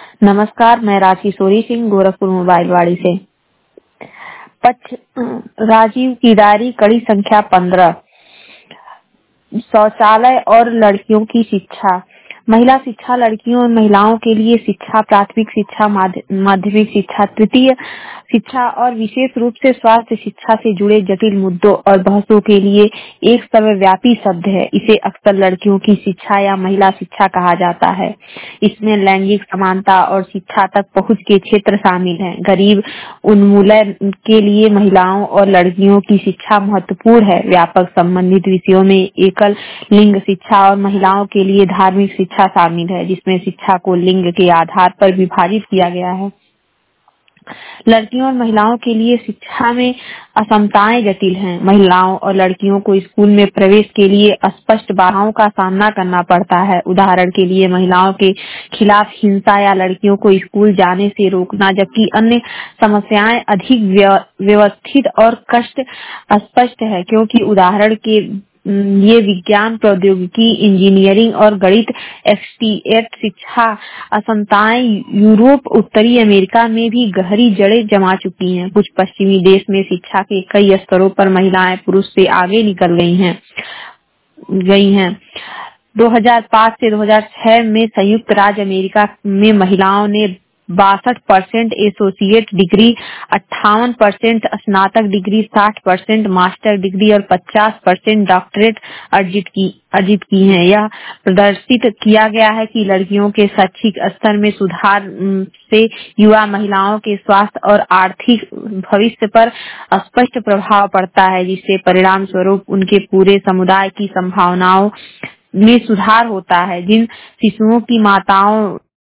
नमस्कार, मैं राखी सोरी सिंह गोरखपुर मोबाइल वाड़ी से। राजीव किदारी कड़ी संख्या 15। शौचालय और लड़कियों की शिक्षा। महिला शिक्षा लड़कियों और महिलाओं के लिए शिक्षा, प्राथमिक शिक्षा, माध्यमिक शिक्षा, तृतीय शिक्षा और विशेष रूप से स्वास्थ्य शिक्षा से जुड़े जटिल मुद्दों और बहसों के लिए एक सर्वव्यापी शब्द है। इसे अक्सर लड़कियों की शिक्षा या महिला शिक्षा कहा जाता है। इसमें लैंगिक समानता और शिक्षा तक पहुंच के क्षेत्र शामिल हैं। गरीब उन्मूलन के लिए महिलाओं और लड़कियों की शिक्षा महत्वपूर्ण है। व्यापक संबंधित विषयों में एकल लिंग शिक्षा और महिलाओं के लिए धार्मिक शिक्षा शामिल है, जिसमें शिक्षा को लिंग के आधार पर विभाजित किया गया है। लड़कियों और महिलाओं के लिए शिक्षा में असमताएं जटिल हैं। महिलाओं और लड़कियों को स्कूल में प्रवेश के लिए स्पष्ट बाधाओं का सामना करना पड़ता है। उदाहरण के लिए महिलाओं के खिलाफ हिंसा या लड़कियों को स्कूल जाने से रोकना, जबकि अन्य समस्याएं अधिक व्यवस्थित और कष्ट स्पष्ट है, क्योंकि उदाहरण के ये विज्ञान, प्रौद्योगिकी, इंजीनियरिंग और गणित एक्सटीएट शिक्षा असमताएं यूरोप, उत्तरी अमेरिका में भी गहरी जड़ें जमा चुकी हैं। कुछ पश्चिमी देश में शिक्षा के कई स्तरों पर महिलाएं पुरुष से आगे निकल गई हैं। 2005 से 2006 में संयुक्त राज्य अमेरिका में महिलाओं ने 62% एसोसिएट डिग्री, 58% स्नातक डिग्री, 60% मास्टर डिग्री और 50% डॉक्टरेट अर्जित की हैं। यह प्रदर्शित किया गया है कि लड़कियों के शैक्षिक स्तर में सुधार से युवा महिलाओं के स्वास्थ्य और आर्थिक भविष्य पर स्पष्ट प्रभाव पड़ता है, जिससे परिणाम स्वरूप उनके पूरे समुदाय की संभावनाओं में सुधार होता है। जिन शिशुओं की माताओं